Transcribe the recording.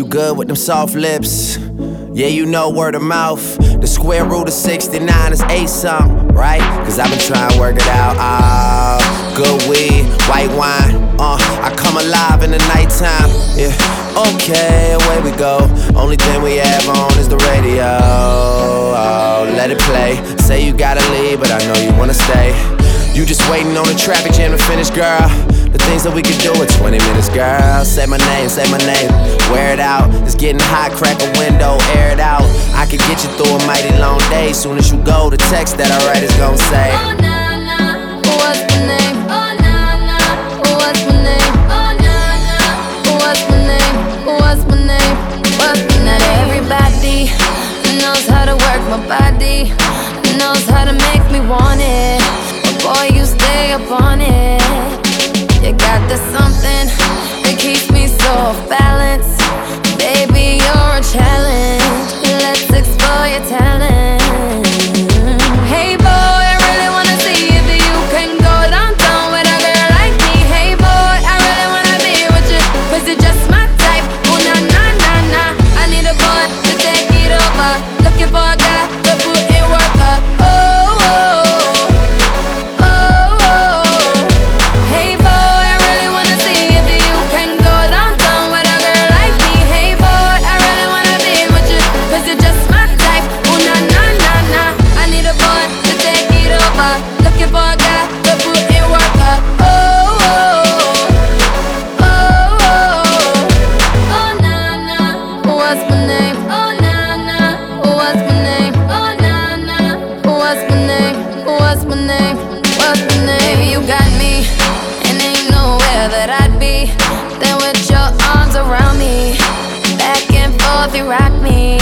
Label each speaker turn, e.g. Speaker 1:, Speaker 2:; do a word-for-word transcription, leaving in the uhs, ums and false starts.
Speaker 1: you good with them soft lips. Yeah, you know word of mouth. The square root of sixty-nine is eight something, right? Cause I've been trying to work it out. Ah, good weed, white wine. Uh, I come alive in the nighttime. Yeah, okay, away we go. Only thing we have on is the radio. Oh, let it play. Say you gotta leave, but I know you wanna stay. You just waiting on the traffic jam to finish, girl. The things that we could do in twenty minutes, girl. Say my name, say my name, wear it out. It's getting hot, crack a window, air it out. I could get you through a mighty long day. Soon as you go, the text that I write is gon' say,
Speaker 2: oh nah nah, what's my name? Oh nah nah, what's my name? Oh nah nah, what's my name? What's my name? What's my name? Not everybody knows how to work my body, knows how to make me want it. But boy, you stay up on it. You got this something that keeps me so off balance. Baby, you're a challenge. Let's explore your talent. Hey boy, I really wanna see if you can go downtown with a girl like me. Hey boy, I really wanna be with you, cause you're just my type. Oh nah nah nah nah, I need a boy to take it over. Looking for a guy to put in work up. Oh oh oh oh. Hey boy, I really wanna see if you can go downtown with a girl like me. Hey boy, I really wanna be with you, cause you're just my type. Oh nah nah nah nah, I need a boy to take it over. Looking for a guy to put in work up. Oh oh oh oh. Oh nah nah, what's my name? Oh nah nah, what's my name? Oh nah nah, what's my name? What's my name? What's my name? Baby, you got me, and ain't nowhere that I'd be than with your arms around me. Back and forth, you rock me.